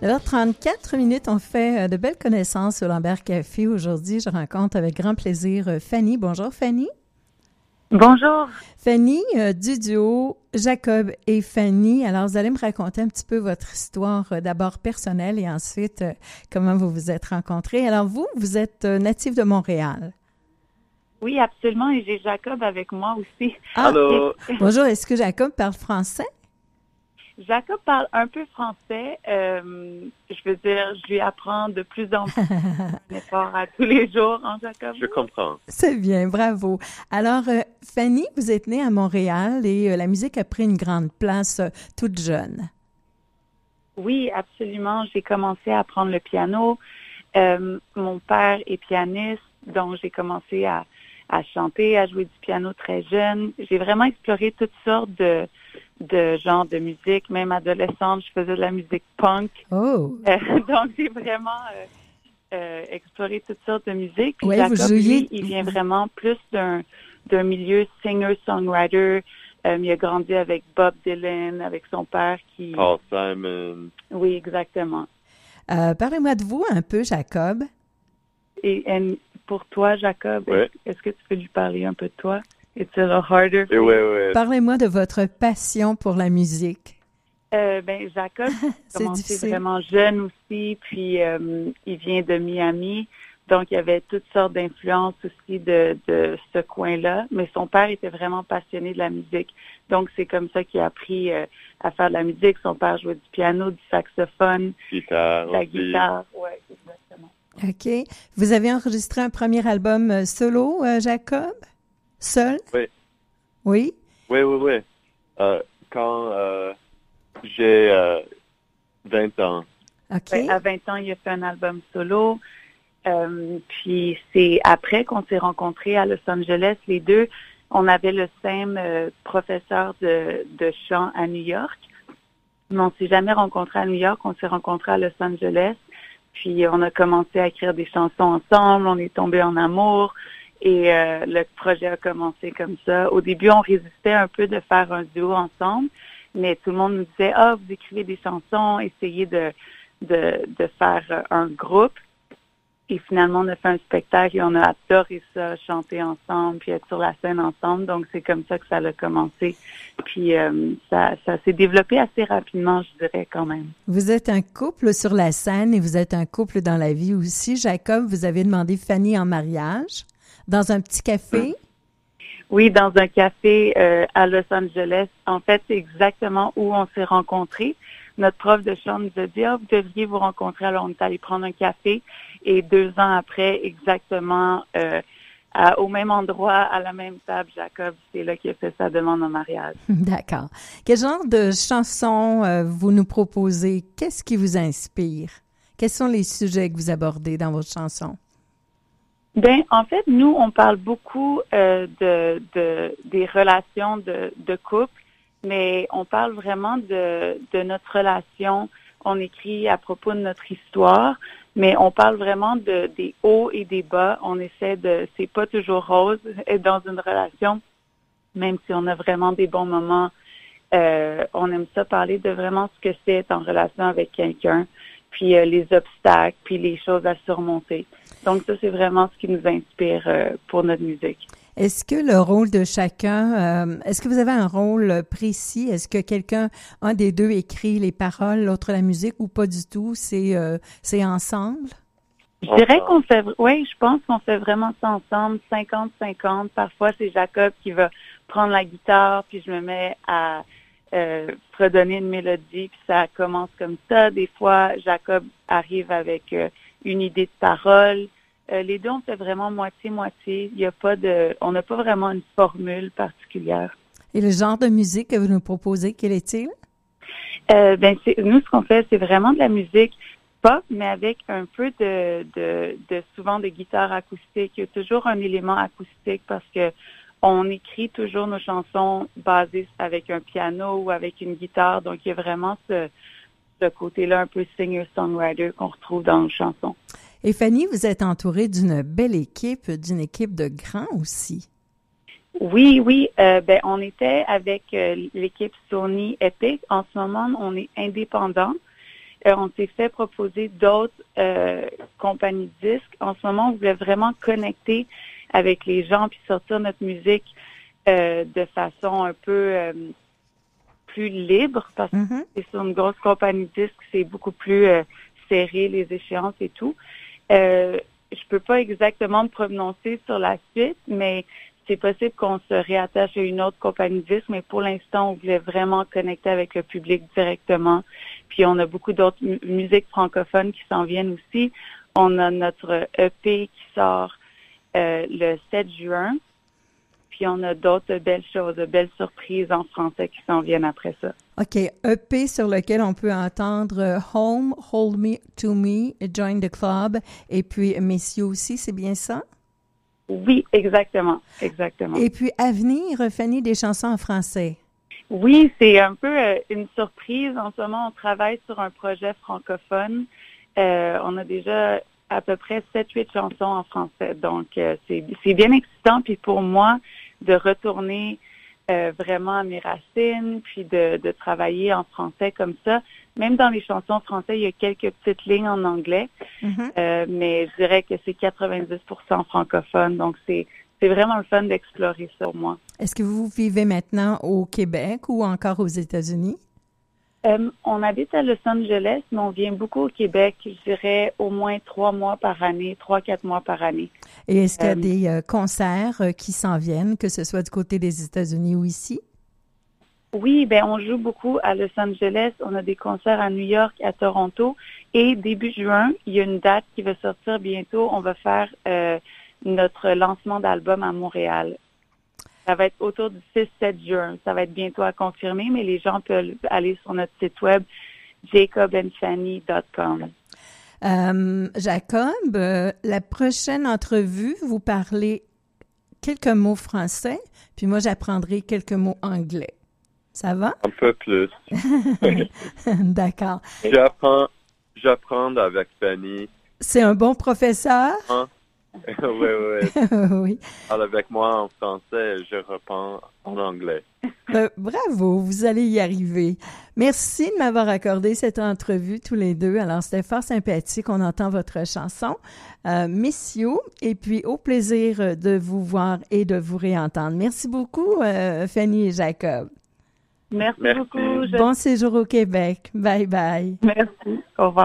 Alors, 34 minutes, on fait de belles connaissances au Lambert Café. Aujourd'hui, je rencontre avec grand plaisir Fanny. Bonjour, Fanny. Bonjour. Fanny, du duo Jacob et Fanny. Alors, vous allez me raconter un petit peu votre histoire, d'abord personnelle et ensuite comment vous vous êtes rencontrés. Alors, vous êtes natif de Montréal. Oui, absolument. Et j'ai Jacob avec moi aussi. Ah, Allô. Bonjour. Est-ce que Jacob parle français? Jacob parle un peu français. Je veux dire, je lui apprends de plus en plus fort à tous les jours, hein, Jacob? Je comprends. C'est bien, bravo. Alors, Fanny, vous êtes née à Montréal et la musique a pris une grande place toute jeune. Oui, absolument. J'ai commencé à apprendre le piano. Mon père est pianiste, donc j'ai commencé à chanter, à jouer du piano très jeune. J'ai vraiment exploré toutes sortes de genres de musique. Même adolescente, je faisais de la musique punk. Oh! Donc, j'ai vraiment exploré toutes sortes de musique. Puis ouais, Jacob, lui, il vient vraiment plus d'un milieu singer-songwriter. Il a grandi avec Bob Dylan, avec son père qui... Paul Simon. Oui, exactement. Parlez-moi de vous un peu, Jacob. Et pour toi, Jacob, ouais. Est-ce que tu peux lui parler un peu de toi? It's a little harder. Oui. Parlez-moi de votre passion pour la musique. Jacob a commencé vraiment jeune aussi, puis il vient de Miami, donc il y avait toutes sortes d'influences aussi de ce coin-là, mais son père était vraiment passionné de la musique, donc c'est comme ça qu'il a appris à faire de la musique. Son père jouait du piano, du saxophone, guitare, la guitare, oui, exactement. OK. Vous avez enregistré un premier album solo, Jacob? Seul? Oui. Oui? Oui. Quand j'ai 20 ans. OK. Ouais, à 20 ans, il a fait un album solo. Puis c'est après qu'on s'est rencontrés à Los Angeles, les deux. On avait le même professeur de chant à New York. Mais on s'est jamais rencontrés à New York, on s'est rencontrés à Los Angeles. Puis on a commencé à écrire des chansons ensemble, on est tombés en amour. Et le projet a commencé comme ça. Au début, on résistait un peu de faire un duo ensemble, mais tout le monde nous disait « Ah, vous écrivez des chansons, essayez de faire un groupe. » Et finalement, on a fait un spectacle et on a adoré ça, chanter ensemble, puis être sur la scène ensemble. Donc, c'est comme ça que ça a commencé. Puis, ça s'est développé assez rapidement, je dirais, quand même. Vous êtes un couple sur la scène et vous êtes un couple dans la vie aussi. Jacob, vous avez demandé Fanny en mariage dans un petit café? Oui, dans un café à Los Angeles. En fait, c'est exactement où on s'est rencontrés. Notre prof de chant nous a dit « Ah, vous devriez vous rencontrer. » Alors, on est allé prendre un café et 2 ans après, exactement au même endroit, à la même table, Jacob, c'est là qu'il a fait sa demande en mariage. D'accord. Quel genre de chansons vous nous proposez? Qu'est-ce qui vous inspire? Quels sont les sujets que vous abordez dans vos chansons? En fait, nous, on parle beaucoup des relations de couple, mais on parle vraiment de notre relation. On écrit à propos de notre histoire, mais on parle vraiment des hauts et des bas. On essaie c'est pas toujours rose être dans une relation, même si on a vraiment des bons moments. On aime ça parler de vraiment ce que c'est être en relation avec quelqu'un, puis les obstacles, puis les choses à surmonter. Donc ça, c'est vraiment ce qui nous inspire pour notre musique. Est-ce que le rôle de chacun, est-ce que vous avez un rôle précis? Est-ce que un des deux écrit les paroles, l'autre la musique ou pas du tout? C'est ensemble? Je dirais je pense qu'on fait vraiment ça ensemble, 50-50. Parfois, c'est Jacob qui va prendre la guitare, puis je me mets à redonner une mélodie, puis ça commence comme ça. Des fois, Jacob arrive avec une idée de parole. Les deux, on fait vraiment moitié-moitié. On n'a pas vraiment une formule particulière. Et le genre de musique que vous nous proposez, quel est-il? Nous, ce qu'on fait, c'est vraiment de la musique pop, mais avec un peu souvent de guitare acoustique. Il y a toujours un élément acoustique parce que on écrit toujours nos chansons basées avec un piano ou avec une guitare. Donc, il y a vraiment ce côté-là un peu singer-songwriter qu'on retrouve dans nos chansons. Et Fanny, vous êtes entourée d'une belle équipe, d'une équipe de grands aussi. Oui. On était avec l'équipe Sony Epic. En ce moment, on est indépendant. on s'est fait proposer d'autres compagnies de disques. En ce moment, on voulait vraiment connecter avec les gens puis sortir notre musique de façon un peu plus libre parce que c'est sur une grosse compagnie de disques, c'est beaucoup plus serré, les échéances et tout. Je peux pas exactement me prononcer sur la suite, mais c'est possible qu'on se réattache à une autre compagnie de disques, mais pour l'instant, on voulait vraiment connecter avec le public directement. Puis on a beaucoup d'autres musiques francophones qui s'en viennent aussi. On a notre EP qui sort le 7 juin. Puis on a d'autres belles choses, de belles surprises en français qui s'en viennent après ça. OK. EP sur lequel on peut entendre Home, Hold Me to Me, Join the Club, et puis Miss You aussi, c'est bien ça? Oui, exactement. Exactement. Et puis Avenir, Fanny, des chansons en français. Oui, c'est un peu une surprise. En ce moment, on travaille sur un projet francophone. On a déjà à peu près 7-8 chansons en français. Donc, c'est bien excitant. Puis pour moi, de retourner vraiment à mes racines, puis de travailler en français comme ça. Même dans les chansons françaises, il y a quelques petites lignes en anglais, mais je dirais que c'est 90% francophone. Donc, c'est vraiment le fun d'explorer ça pour moi. Est-ce que vous vivez maintenant au Québec ou encore aux États-Unis? On habite à Los Angeles, mais on vient beaucoup au Québec, je dirais au moins 3-4 mois par année. Et est-ce qu'il y a des concerts qui s'en viennent, que ce soit du côté des États-Unis ou ici? Oui, on joue beaucoup à Los Angeles. On a des concerts à New York, à Toronto. Et début juin, il y a une date qui va sortir bientôt. On va faire notre lancement d'album à Montréal. Ça va être autour du 6-7 juin. Ça va être bientôt à confirmer, mais les gens peuvent aller sur notre site web jacobandfanny.com. Jacob, la prochaine entrevue, vous parlez quelques mots français, puis moi, j'apprendrai quelques mots anglais. Ça va? Un peu plus. D'accord. J'apprends avec Fanny. C'est un bon professeur? Oui. Oui. Alors, avec moi en français, je reprends en anglais. Bravo, vous allez y arriver. Merci de m'avoir accordé cette entrevue tous les deux. Alors, c'était fort sympathique. On entend votre chanson, Miss You, et puis au plaisir de vous voir et de vous réentendre. Merci beaucoup, Fanny et Jacob. Merci beaucoup. Bon séjour au Québec. Bye bye. Merci. Au revoir.